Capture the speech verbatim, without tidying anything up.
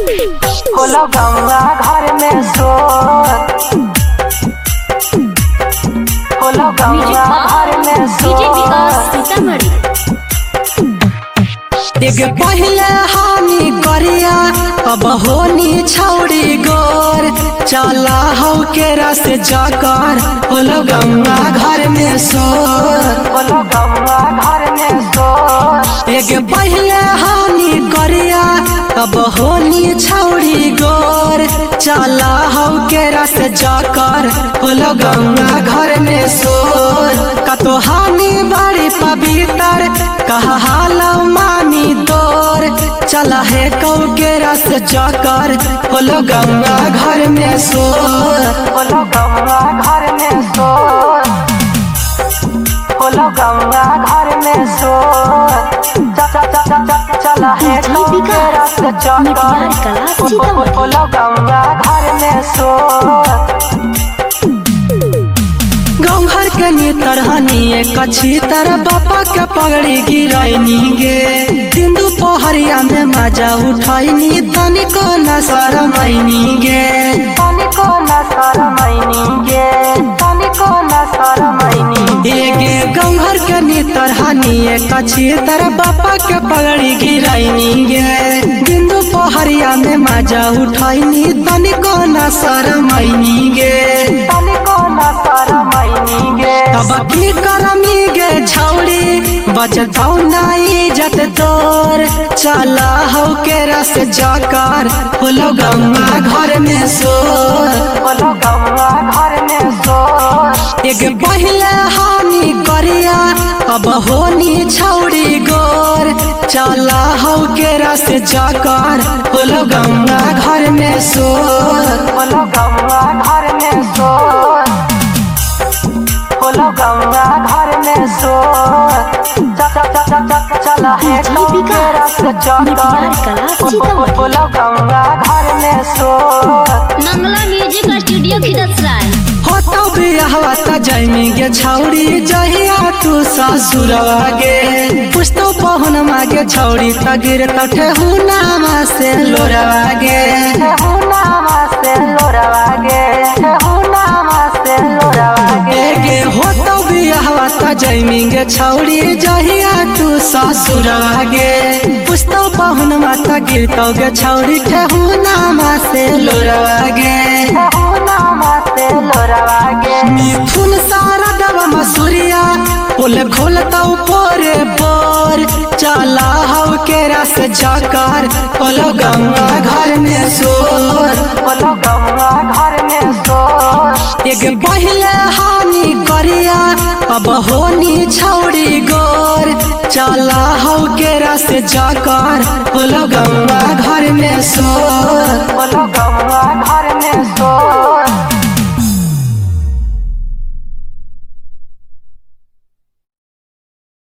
होला गंगा घर में सोर, होला गंगा घर में सोर। एक पहले हानि करिया अब होनी छौड़ी गोर, चला हो के रस जाकर होला गंगा घर में सोर, होला गंगा घर में सोर। एक पहले हानि करिया अब होनी छौड़ी गोर, चला हो के रस जाकर होला गंगा घर में सोर। कतो हानि बड़ी पवित्र कहा हालो मामी दौर, चला है कौ के रस जाकर होला गंगा घर में सोर, होला गंगा घर में सोर, होला गंगा घर में सोर। चला है कौ के रस जाकर होला गंगा घर में सोर। गाँव घर के नीतर हनिए कछी तर बापा के पगड़ी गिरैनी गे, दिन दोपहरिया में मजा उठैनी तनिको न शरमैनी गे, तनिको न शरमैनी गे, तनिको न शरमैनी गे। गाँव घर के नीतर हनिए कछी तर बापा के पगड़ी गिरैनी गे, दिन दोपहरिया में मजा उठैनी तनिको न शरमैनी गे, तनिको न शरमैनी गे। अब की करमी गे छौड़ी बचतौ नाई जत तोर, चला हो के रस जाकर होला गंगा घर में सोर, होला गंगा घर में सोर। एक पहले हानि करिया अब होनी छौड़ी गोर, चला हो के रस जाकर होला गंगा घर में सोर, होला गंगा घर में सोर, होला गंगा घर में सोर। चला है कौ के रस जाकर होला गंगा घर में सोर। Mangala music studio Khidsarai. होतो बियाहवा त जैमी गे छौड़ी जहिया तू ससुरवा गे, पुछतो पहुन मागे छौड़ी त गिर तठे हुनामा से लोरवा गे, हुनामा से लोरवा गे, हुनामा से लोरवा गे। गे होतो बियाहवा त जैमी गे छौड़ी जहिया तू ससुरवा गे, पुछतो पहुन मा त गिरतो गे छौड़ी ठेहुनामा से लोरवा गे, हुनामा से लोरवा गे। मिथुन सारा दवा मसूरिया पुल खोलता पोरे पोर, चला हो के रस जाकर होला गंगा घर में सोर, होला गंगा घर में सोर। एक पहले हानि करिया अब होनी छौड़ी गोर, चला हो के रस जाकर होला गंगा घर में सोर, होला गंगा